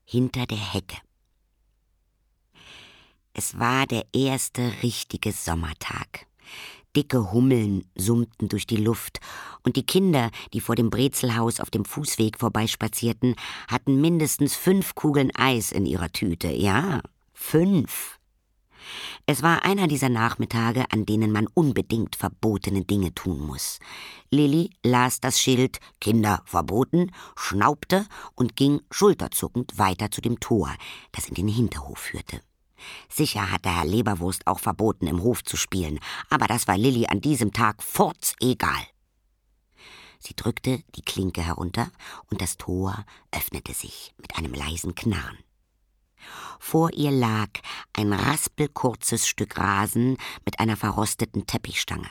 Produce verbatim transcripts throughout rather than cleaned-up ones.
hinter der Hecke. Es war der erste richtige Sommertag. Dicke Hummeln summten durch die Luft, und die Kinder, die vor dem Brezelhaus auf dem Fußweg vorbeispazierten, hatten mindestens fünf Kugeln Eis in ihrer Tüte. Ja, fünf. Es war einer dieser Nachmittage, an denen man unbedingt verbotene Dinge tun muss. Lilli las das Schild »Kinder verboten«, schnaubte und ging schulterzuckend weiter zu dem Tor, das in den Hinterhof führte. Sicher hatte Herr Leberwurst auch verboten, im Hof zu spielen, aber das war Lilli an diesem Tag furzegal. Sie drückte die Klinke herunter und das Tor öffnete sich mit einem leisen Knarren. Vor ihr lag ein raspelkurzes Stück Rasen mit einer verrosteten Teppichstange.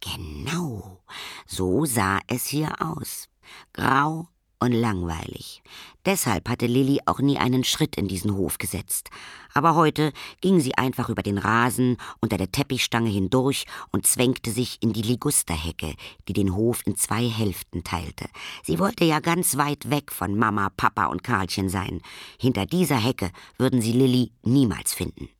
Genau, so sah es hier aus. Grau und langweilig. Deshalb hatte Lilli auch nie einen Schritt in diesen Hof gesetzt. Aber heute ging sie einfach über den Rasen unter der Teppichstange hindurch und zwängte sich in die Ligusterhecke, die den Hof in zwei Hälften teilte. Sie wollte ja ganz weit weg von Mama, Papa und Karlchen sein. Hinter dieser Hecke würden sie Lilli niemals finden.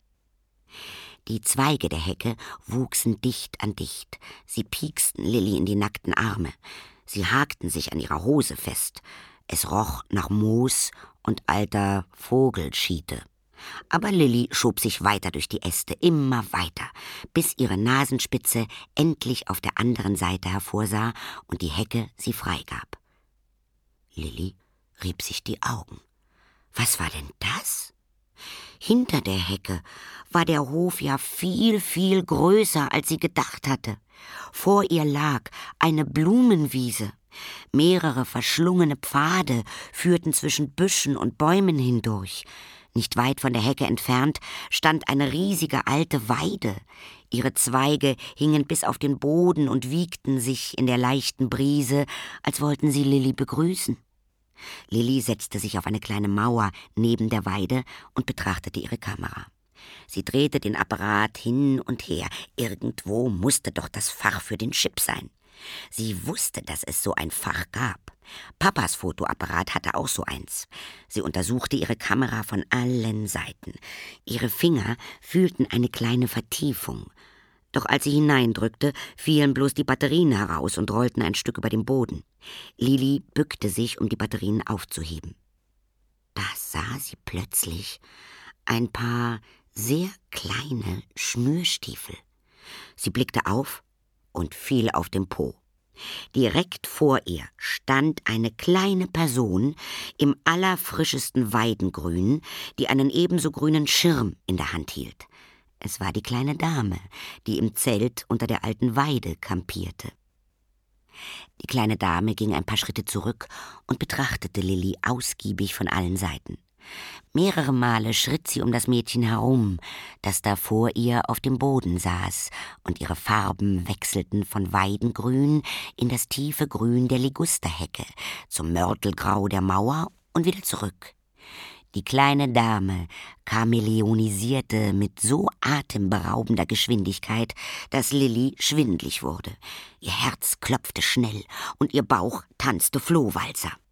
Die Zweige der Hecke wuchsen dicht an dicht. Sie pieksten Lilli in die nackten Arme. Sie hakten sich an ihrer Hose fest. Es roch nach Moos und alter Vogelschiete. Aber Lilli schob sich weiter durch die Äste, immer weiter, bis ihre Nasenspitze endlich auf der anderen Seite hervorsah und die Hecke sie freigab. Lilli rieb sich die Augen. Was war denn das? Hinter der Hecke war der Hof ja viel, viel größer, als sie gedacht hatte. Vor ihr lag eine Blumenwiese. Mehrere verschlungene Pfade führten zwischen Büschen und Bäumen hindurch. Nicht weit von der Hecke entfernt stand eine riesige alte Weide. Ihre Zweige hingen bis auf den Boden und wiegten sich in der leichten Brise, als wollten sie Lilli begrüßen. Lilli setzte sich auf eine kleine Mauer neben der Weide und betrachtete ihre Kamera. Sie drehte den Apparat hin und her. Irgendwo musste doch das Fach für den Chip sein. Sie wusste, dass es so ein Fach gab. Papas Fotoapparat hatte auch so eins. Sie untersuchte ihre Kamera von allen Seiten. Ihre Finger fühlten eine kleine Vertiefung. Doch als sie hineindrückte, fielen bloß die Batterien heraus und rollten ein Stück über den Boden. Lilli bückte sich, um die Batterien aufzuheben. Da sah sie plötzlich ein paar sehr kleine Schnürstiefel. Sie blickte auf und fiel auf den Po. Direkt vor ihr stand eine kleine Person im allerfrischesten Weidengrün, die einen ebenso grünen Schirm in der Hand hielt. Es war die kleine Dame, die im Zelt unter der alten Weide kampierte. Die kleine Dame ging ein paar Schritte zurück und betrachtete Lilli ausgiebig von allen Seiten. Mehrere Male schritt sie um das Mädchen herum, das da vor ihr auf dem Boden saß, und ihre Farben wechselten von Weidengrün in das tiefe Grün der Ligusterhecke, zum Mörtelgrau der Mauer und wieder zurück. Die kleine Dame chamäleonisierte mit so atemberaubender Geschwindigkeit, dass Lilli schwindlig wurde. Ihr Herz klopfte schnell und ihr Bauch tanzte Flohwalzer.